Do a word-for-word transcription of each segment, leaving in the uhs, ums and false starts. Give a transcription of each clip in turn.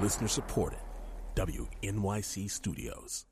Listener supported. W N Y C Studios.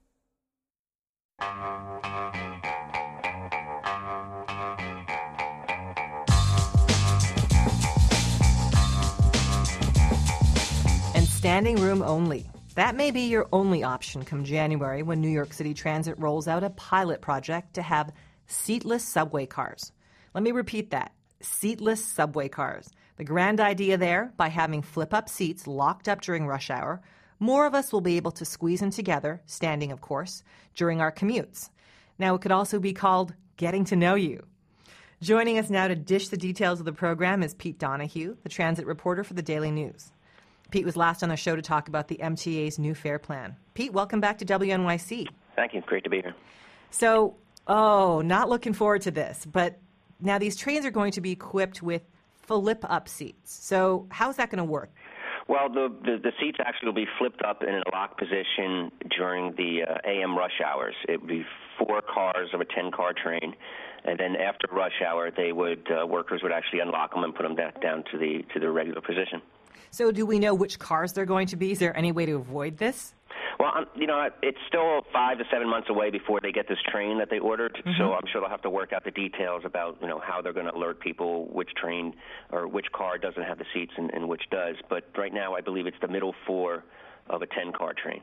And standing room only. That may be your only option come January when New York City Transit rolls out a pilot project to have seatless subway cars. Let me repeat that. Seatless subway cars. The grand idea there, by having flip-up seats locked up during rush hour, more of us will be able to squeeze in together, standing of course, during our commutes. Now, it could also be called Getting to Know You. Joining us now to dish the details of the program is Pete Donahue, the transit reporter for the Daily News. Pete was last on the show to talk about the M T A's new fare plan. Pete, welcome back to W N Y C. Thank you. Great to be here. So, oh, not looking forward to this, but now these trains are going to be equipped with flip-up seats. So how's that going to work? Well, the, the the seats actually will be flipped up in a locked position during the uh, A M rush hours. It would be four cars of a ten-car train, and then after rush hour, they would uh, workers would actually unlock them and put them back down to the to their regular position. So do we know which cars they're going to be? Is there any way to avoid this? Well, um, you know, it's still five to seven months away before they get this train that they ordered, mm-hmm. so I'm sure they'll have to work out the details about, you know, how they're going to alert people which train or which car doesn't have the seats and, and which does. But right now, I believe it's the middle four of a ten-car train.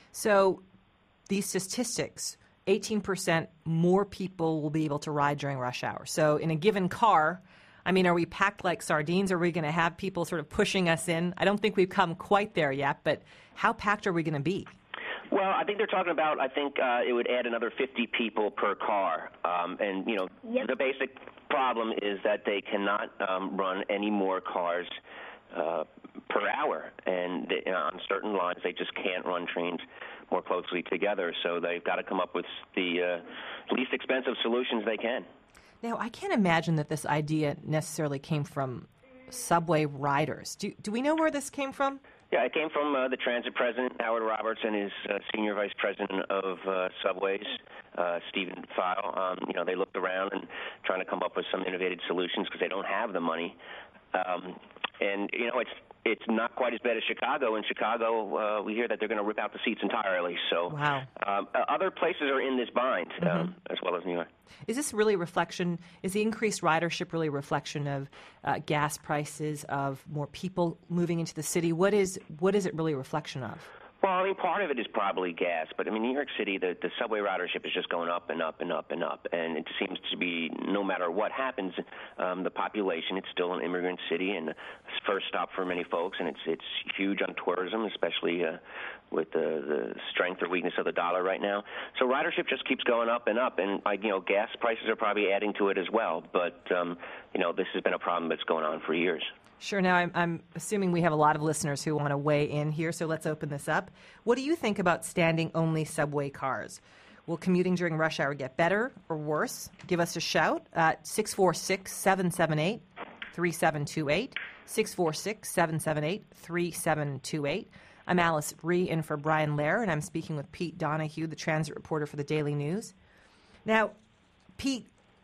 So these statistics, eighteen percent more people will be able to ride during rush hour. So in a given car, I mean, are we packed like sardines? Are we going to have people sort of pushing us in? I don't think we've come quite there yet, but how packed are we going to be? Well, I think they're talking about, I think uh, it would add another fifty people per car. Um, and, you know, yep. The basic problem is that they cannot um, run any more cars uh, per hour. And they, on certain lines, they just can't run trains more closely together. So they've got to come up with the uh, least expensive solutions they can. Now, I can't imagine that this idea necessarily came from subway riders. Do, do we know where this came from? Yeah, it came from uh, the transit president, Howard Roberts, and his uh, senior vice president of uh, subways, uh, Stephen File. Um, you know, they looked around and trying to come up with some innovative solutions because they don't have the money. Um, and, you know, it's it's not quite as bad as Chicago. In Chicago, uh, we hear that they're going to rip out the seats entirely. So wow. um, uh, other places are in this bind, um, mm-hmm. as well as New York. Is this really a reflection, is the increased ridership really a reflection of uh, gas prices, of more people moving into the city? What is what is it really a reflection of? Well, I mean, part of it is probably gas, but I mean, New York City, the, the subway ridership is just going up and up and up and up, and it seems to be, no matter what happens, um, the population, it's still an immigrant city and a first stop for many folks, and it's it's huge on tourism, especially uh, with the, the strength or weakness of the dollar right now. So ridership just keeps going up and up, and like, you know, gas prices are probably adding to it as well, but um, you know, this has been a problem that's going on for years. Sure. Now, I'm, I'm assuming we have a lot of listeners who want to weigh in here, so let's open this up. What do you think about standing-only subway cars? Will commuting during rush hour get better or worse? Give us a shout at six four six, seven seven eight, three seven two eight, six four six, seven seven eight, three seven two eight. I'm Alice Bree in for Brian Lair, and I'm speaking with Pete Donahue, the transit reporter for the Daily News. Now, Pete,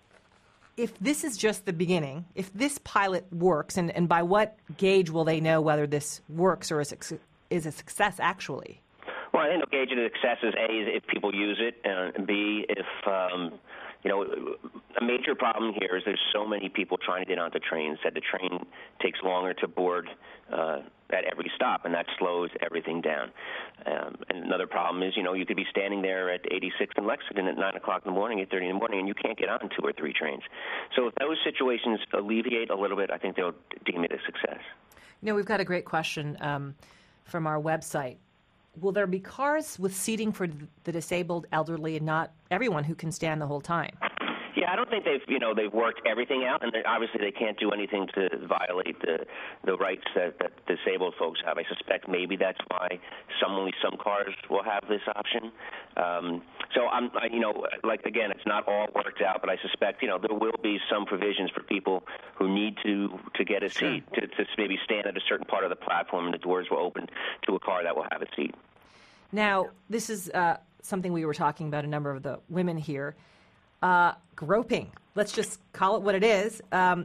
if this is just the beginning, if this pilot works, and, and by what gauge will they know whether this works or is, is a success actually? Well, I think they'll gauge it as success is A, is if people use it, and B, if, um, you know, a major problem here is there's so many people trying to get onto trains that the train takes longer to board uh, at every stop, and that slows everything down. Um, and another problem is, you know, you could be standing there at eighty-sixth and Lexington at nine o'clock in the morning, eight thirty in the morning, and you can't get on two or three trains. So if those situations alleviate a little bit, I think they'll deem it a success. You know, we've got a great question um, from our website. Will there be cars with seating for the disabled, elderly, and not everyone who can stand the whole time? Yeah, I don't think they've, you know, they've worked everything out, and obviously they can't do anything to violate the the rights that, that disabled folks have. I suspect maybe that's why some only some cars will have this option. Um, so I'm, I, you know, like again, it's not all worked out, but I suspect, you know, there will be some provisions for people who need to to get a sure. seat to, to maybe stand at a certain part of the platform, and the doors will open to a car that will have a seat. Now, this is uh, something we were talking about, a number of the women here. Uh, groping. Let's just call it what it is. Um,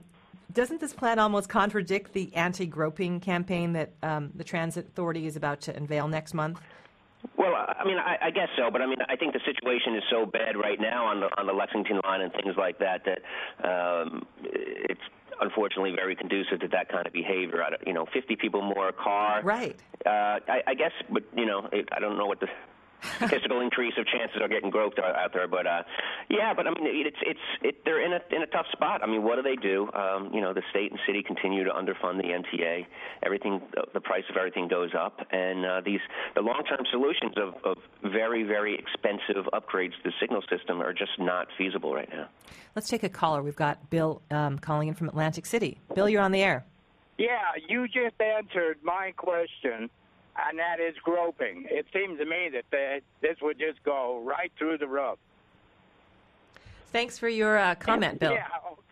Doesn't this plan almost contradict the anti-groping campaign that um, the Transit Authority is about to unveil next month? Well, I mean, I, I guess so, but I mean, I think the situation is so bad right now on the on the Lexington line and things like that that um, it's unfortunately very conducive to that kind of behavior. I don't, you know, fifty people more a car. Right. Uh, I, I guess, but you know, it, I don't know what the statistical increase of chances are getting groped out there, but uh, yeah, but I mean, it's it's it, they're in a in a tough spot. I mean, what do they do? Um, you know, the state and city continue to underfund the M T A. Everything, the price of everything goes up, and uh, these the long-term solutions of, of very very expensive upgrades to the signal system are just not feasible right now. Let's take a caller. We've got Bill um, calling in from Atlantic City. Bill, you're on the air. Yeah, you just answered my question. And that is groping. It seems to me that the, this would just go right through the roof. Thanks for your uh, comment, Bill. Yeah,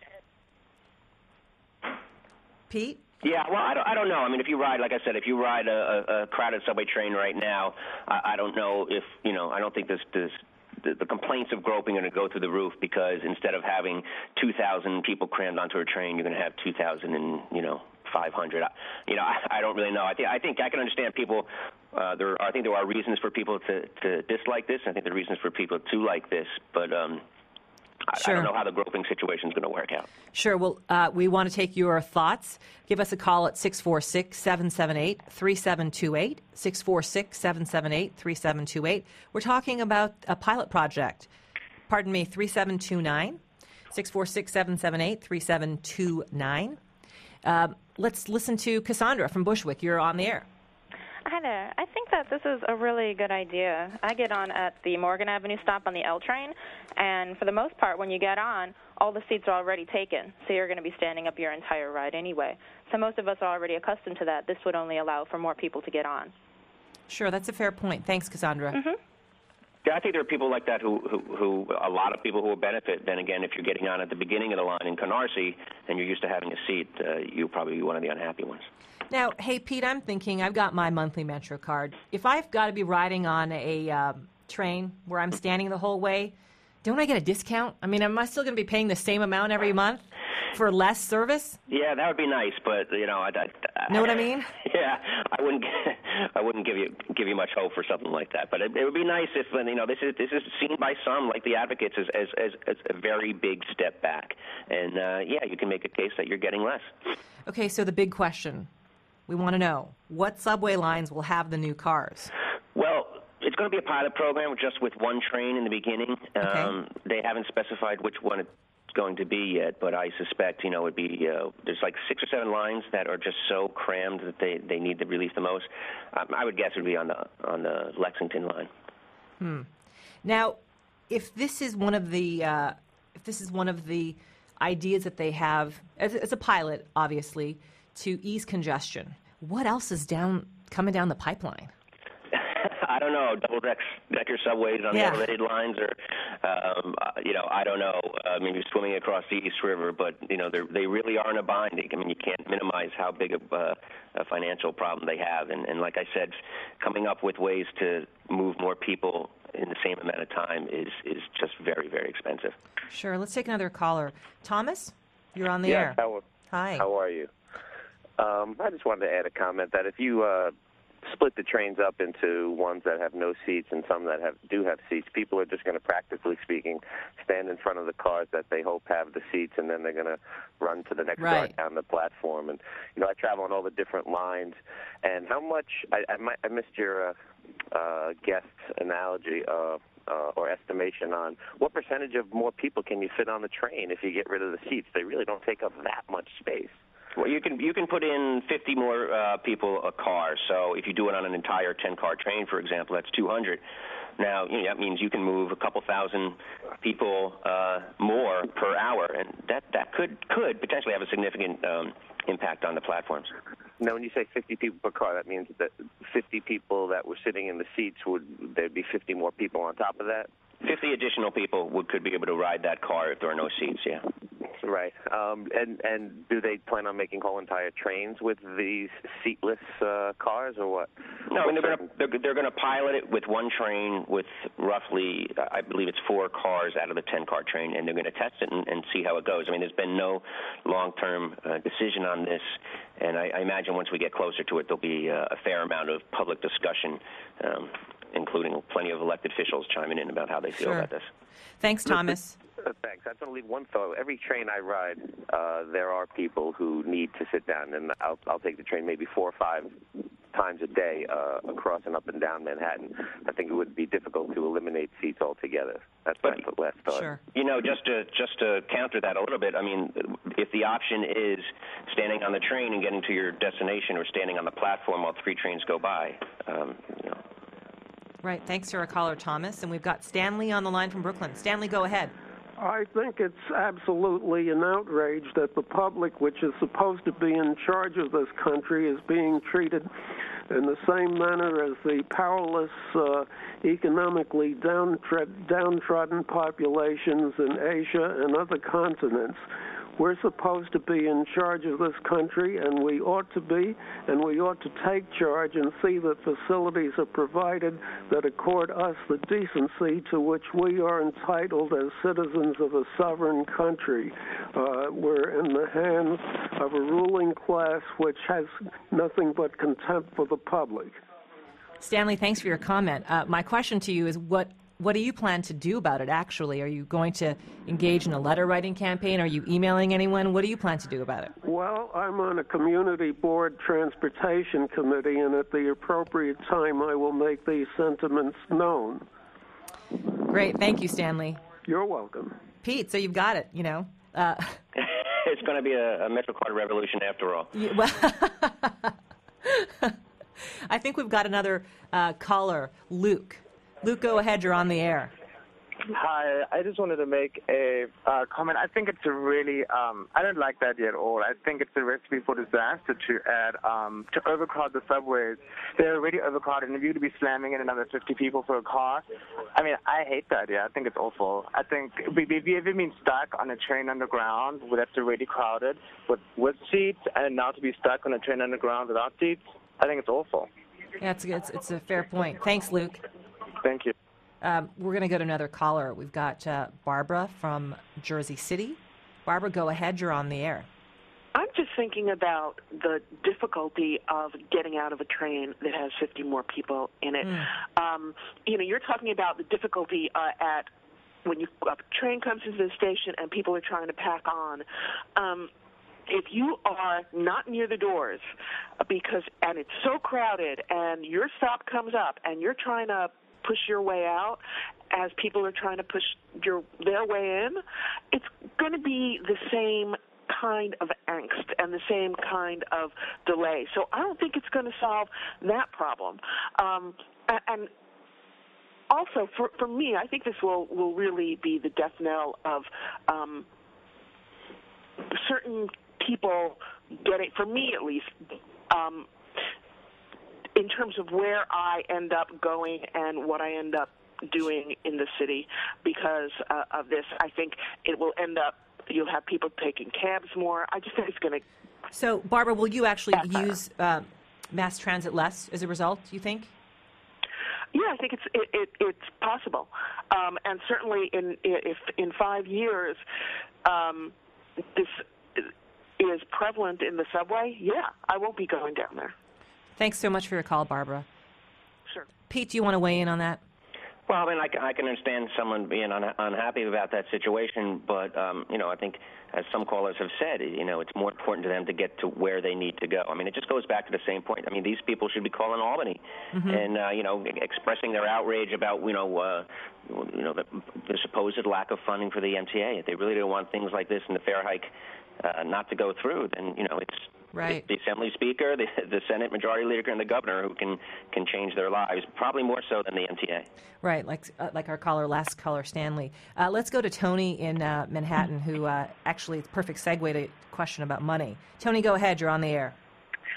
okay. Pete? Yeah, well, I don't, I don't know. I mean, if you ride, like I said, if you ride a, a crowded subway train right now, I, I don't know if, you know, I don't think this, this the, the complaints of groping are going to go through the roof because instead of having two thousand people crammed onto a train, you're going to have two thousand and, you know, five hundred. You know, I, I don't really know. I think I think I can understand people. Uh, there, I think there are reasons for people to, to dislike this. I think there are reasons for people to like this, but um, I, sure. I don't know how the groping situation is going to work out. Sure. Well, uh, we want to take your thoughts. Give us a call at six four six, seven seven eight, three seven two eight, six four six, seven seven eight, three seven two eight. We're talking about a pilot project. Pardon me, three seven two nine, six four six, seven seven eight, three seven two nine. Uh, let's listen to Cassandra from Bushwick. You're on the air. Hi there. I think that this is a really good idea. I get on at the Morgan Avenue stop on the L train, and for the most part, when you get on, all the seats are already taken, so you're going to be standing up your entire ride anyway. So most of us are already accustomed to that. This would only allow for more people to get on. Sure, that's a fair point. Thanks, Cassandra. Mm-hmm. Yeah, I think there are people like that who, who, who, a lot of people who will benefit. Then again, if you're getting on at the beginning of the line in Canarsie and you're used to having a seat, uh, you'll probably be one of the unhappy ones. Now, hey, Pete, I'm thinking I've got my monthly Metro card. If I've got to be riding on a um, train where I'm standing the whole way, don't I get a discount? I mean, am I still going to be paying the same amount every month for less service? Yeah, that would be nice, but you know, I, I, I know what I mean? Yeah, I wouldn't, I wouldn't give you give you much hope for something like that. But it, it would be nice if, you know, this is this is seen by some, like the advocates, as as as, as a very big step back. And uh, yeah, you can make a case that you're getting less. Okay, so the big question. We want to know, what subway lines will have the new cars? Well, it's going to be a pilot program just with one train in the beginning. Okay. Um, they haven't specified which one it's going to be yet, but I suspect, you know, it'd be, uh, there's like six or seven lines that are just so crammed that they, they need the relief the most. Um, I would guess it would be on the, on the Lexington line. Hmm. Now, if this is one of the, uh, if this is one of the ideas that they have, as, as a pilot, obviously, to ease congestion, what else is down coming down the pipeline? I don't know, double-decker subways on yeah. the elevated lines, or, um, you know, I don't know, uh, maybe swimming across the East River, but, you know, they really are in a bind. I mean, you can't minimize how big of uh, a financial problem they have. And, and like I said, coming up with ways to move more people in the same amount of time is, is just very, very expensive. Sure. Let's take another caller. Thomas, you're on the yes, air. How, Hi. How are you? Um, I just wanted to add a comment that if you uh, split the trains up into ones that have no seats and some that have do have seats, people are just going to, practically speaking, stand in front of the cars that they hope have the seats, and then they're going to run to the next right. car down the platform. And, you know, I travel on all the different lines, and how much I, I, might, I missed your uh, uh, guest analogy uh, uh, or estimation on what percentage of more people can you fit on the train if you get rid of the seats. They really don't take up that much space. Well, you can you can put in fifty more uh, people a car. So if you do it on an entire ten-car train, for example, that's two hundred. Now, you know, that means you can move a couple thousand people uh, more per hour, and that, that could could potentially have a significant um, impact on the platforms. Now, when you say fifty people per car, that means that fifty people that were sitting in the seats, would there'd be fifty more people on top of that? fifty additional people would could be able to ride that car if there are no seats, yeah. Right. Um, and and do they plan on making whole entire trains with these seatless uh, cars, or what? No, I mean, they're going to they're, they're going to pilot it with one train with roughly, I believe it's four cars out of the ten-car train, and they're going to test it and, and see how it goes. I mean, there's been no long-term uh, decision on this, and I, I imagine once we get closer to it, there'll be uh, a fair amount of public discussion, um, including plenty of elected officials chiming in about how they feel Sure. about this. Thanks, Thomas. Uh, thanks. I just want to leave one thought. Every train I ride, uh, there are people who need to sit down, and I'll, I'll take the train maybe four or five times a day uh, across and up and down Manhattan. I think it would be difficult to eliminate seats altogether. That's my last thought. Sure. You know, just to just to counter that a little bit, I mean, if the option is standing on the train and getting to your destination, or standing on the platform while three trains go by, um, you know. Right. Thanks to our caller, Thomas. And we've got Stanley on the line from Brooklyn. Stanley, go ahead. I think it's absolutely an outrage that the public, which is supposed to be in charge of this country, is being treated in the same manner as the powerless, uh, economically downtrodden, downtrodden populations in Asia and other continents. We're supposed to be in charge of this country, and we ought to be, and we ought to take charge and see that facilities are provided that accord us the decency to which we are entitled as citizens of a sovereign country. Uh, we're in the hands of a ruling class which has nothing but contempt for the public. Stanley, thanks for your comment. Uh, my question to you is what What do you plan to do about it, actually? Are you going to engage in a letter-writing campaign? Are you emailing anyone? What do you plan to do about it? Well, I'm on a community board transportation committee, and at the appropriate time, I will make these sentiments known. Great. Thank you, Stanley. You're welcome. Pete, so you've got it, you know. Uh, It's going to be a, a MetroCard revolution after all. yeah, well, I think we've got another uh, caller, Luke. Luke, go ahead. You're on the air. Hi. I just wanted to make a uh, comment. I think it's a really, um, I don't like that idea at all. I think it's a recipe for disaster to add, um, to overcrowd the subways. They're already overcrowded, and if you're to be slamming in another fifty people for a car, I mean, I hate that idea. I think it's awful. I think if you've ever been stuck on a train underground where that's already crowded with, with seats, and now to be stuck on a train underground without seats, I think it's awful. Yeah, it's, it's, it's a fair point. Thanks, Luke. Thank you. Um, we're going to go to another caller. We've got uh, Barbara from Jersey City. Barbara, go ahead. You're on the air. I'm just thinking about the difficulty of getting out of a train that has fifty more people in it. Mm. Um, you know, you're talking about the difficulty uh, at when you, a train comes into the station and people are trying to pack on. Um, if you are not near the doors because and it's so crowded and your stop comes up and you're trying to push your way out as people are trying to push your their way in, it's going to be the same kind of angst and the same kind of delay. So I don't think it's going to solve that problem. Um, and also, for, for me, I think this will, will really be the death knell of um, certain people getting, for me at least, um, in terms of where I end up going and what I end up doing in the city because uh, of this. I think it will end up, you'll have people taking cabs more. I just think it's going to... So, Barbara, will you actually use uh, mass transit less as a result, do you think? Yeah, I think it's it, it, it's possible. Um, and certainly in if in five years um, this is prevalent in the subway, yeah, I won't be going down there. Thanks so much for your call, Barbara. Sure. Pete, do you want to weigh in on that? Well, I mean, I can, I can understand someone being un, unhappy about that situation, but, um, you know, I think, as some callers have said, you know, it's more important to them to get to where they need to go. I mean, it just goes back to the same point. I mean, these people should be calling Albany mm-hmm. and, uh, you know, expressing their outrage about, you know, uh, you know, the, the supposed lack of funding for the M T A. If they really don't want things like this and the fare hike uh, not to go through, then, you know, it's right. the Assembly Speaker, the, the Senate Majority Leader, and the Governor who can, can change their lives, probably more so than the M T A. Right, like uh, like our caller, last caller, Stanley. Uh, let's go to Tony in uh, Manhattan, who uh, actually, it's a perfect segue to a question about money. Tony, go ahead. You're on the air.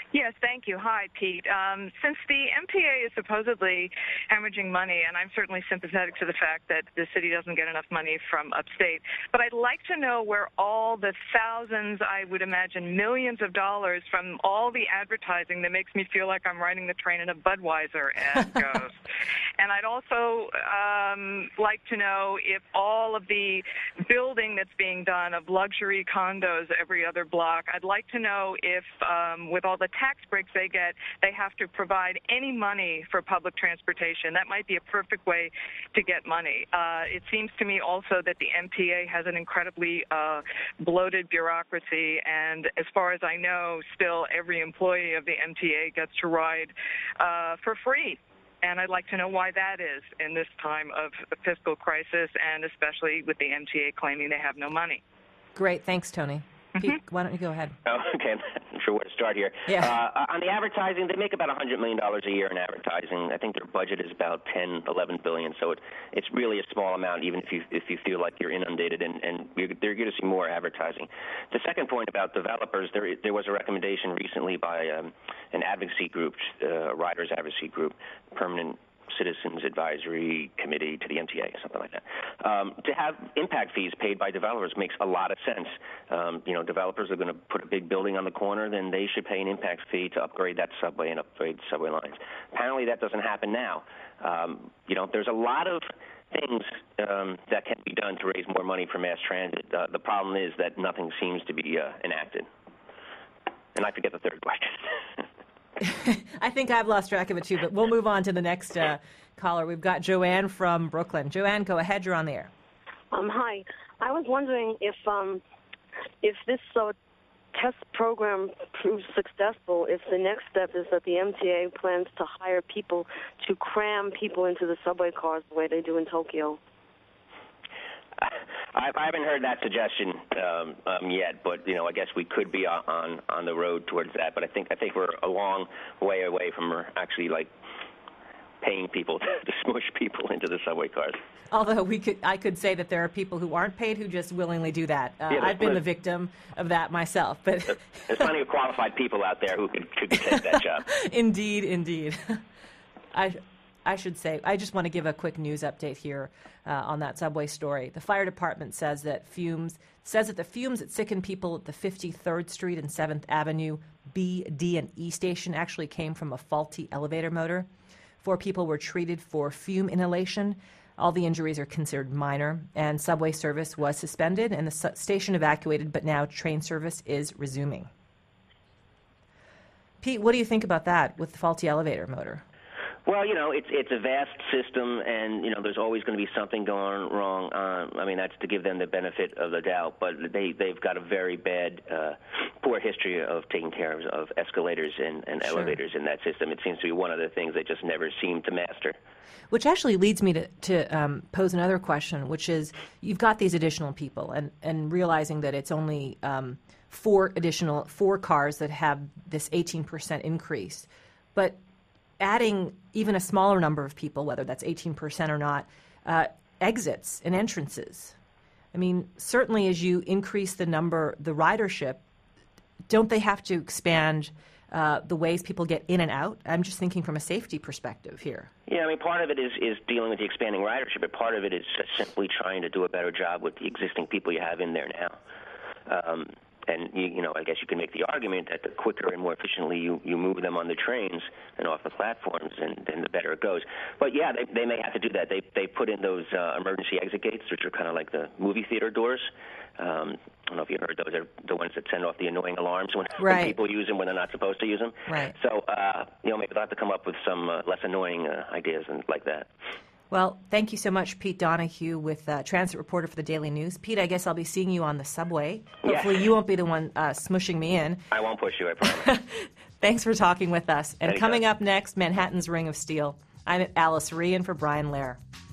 Yes, thank you. Hi, Pete. Um, since the M T A is supposedly hemorrhaging money, and I'm certainly sympathetic to the fact that the city doesn't get enough money from upstate, but I'd like to know where all the thousands, I would imagine millions of dollars from all the advertising that makes me feel like I'm riding the train in a Budweiser ad goes. And I'd also um, like to know if all of the building that's being done of luxury condos every other block, I'd like to know if um, with all the tax breaks they get, they have to provide any money for public transportation. That might be a perfect way to get money. Uh, it seems to me also that the M T A has an incredibly uh, bloated bureaucracy, and as far as I know, still every employee of the M T A gets to ride uh, for free. And I'd like to know why that is in this time of fiscal crisis, and especially with the M T A claiming they have no money. Great. Thanks, Tony. Mm-hmm. Pete, why don't you go ahead? Oh, okay, I'm not sure where to start here. Yeah. Uh, on the advertising, they make about one hundred million dollars a year in advertising. I think their budget is about ten, eleven billion dollars, so it, it's really a small amount, even if you if you feel like you're inundated, and, and you're, they're going to see more advertising. The second point about developers, there there was a recommendation recently by um, an advocacy group, uh, a riders advocacy group, Permanent Citizens Advisory Committee to the M T A, something like that. Um, to have impact fees paid by developers makes a lot of sense. Um, you know, developers are going to put a big building on the corner, then they should pay an impact fee to upgrade that subway and upgrade subway lines. Apparently that doesn't happen now. Um, you know, there's a lot of things um, that can be done to raise more money for mass transit. Uh, the problem is that nothing seems to be uh, enacted. And I forget the third question. I think I've lost track of it too, but we'll move on to the next uh, caller. We've got Joanne from Brooklyn. Joanne, go ahead. You're on the air. Um, hi. I was wondering if um, if this uh, test program proves successful, if the next step is that the M T A plans to hire people to cram people into the subway cars the way they do in Tokyo. I, I haven't heard that suggestion um, um, yet, but you know, I guess we could be on on the road towards that. But I think I think we're a long way away from actually like paying people to, to smush people into the subway cars. Although we could, I could say that there are people who aren't paid who just willingly do that. Uh, yeah, I've been the victim of that myself. But there's plenty of qualified people out there who could, could take that job. Indeed, indeed. I. I should say, I just want to give a quick news update here uh, on that subway story. The fire department says that fumes says that the fumes that sicken people at the fifty-third Street and seventh Avenue B, D, and E station actually came from a faulty elevator motor. Four people were treated for fume inhalation. All the injuries are considered minor, and subway service was suspended and the su- station evacuated, but now train service is resuming. Pete, what do you think about that with the faulty elevator motor? Well, you know, it's it's a vast system, and you know, there's always going to be something going wrong. Um, I mean, that's to give them the benefit of the doubt, but they they've got a very bad, uh, poor history of taking care of, of escalators and, and sure. elevators in that system. It seems to be one of the things they just never seem to master. Which actually leads me to, to um, pose another question, which is you've got these additional people, and, and realizing that it's only um, four additional four cars that have this eighteen percent increase, but adding even a smaller number of people, whether that's eighteen percent or not, uh, exits and entrances. I mean, certainly as you increase the number, the ridership, don't they have to expand uh, the ways people get in and out? I'm just thinking from a safety perspective here. Yeah, I mean, part of it is, is dealing with the expanding ridership, but part of it is just simply trying to do a better job with the existing people you have in there now. Um, And, you, you know, I guess you can make the argument that the quicker and more efficiently you, you move them on the trains and off the platforms, and then the better it goes. But, yeah, they, they may have to do that. They they put in those uh, emergency exit gates, which are kind of like the movie theater doors. Um, I don't know if you heard those. Are the ones that send off the annoying alarms when, right. when people use them when they're not supposed to use them. Right. So, uh, you know, maybe they'll have to come up with some uh, less annoying uh, ideas and like that. Well, thank you so much, Pete Donahue, with uh, transit reporter for the Daily News. Pete, I guess I'll be seeing you on the subway. Hopefully yeah. you won't be the one uh, smushing me in. I won't push you, I promise. Thanks for talking with us. And Anytime. Coming up next, Manhattan's Ring of Steel. I'm Alice Ryan for Brian Lehrer.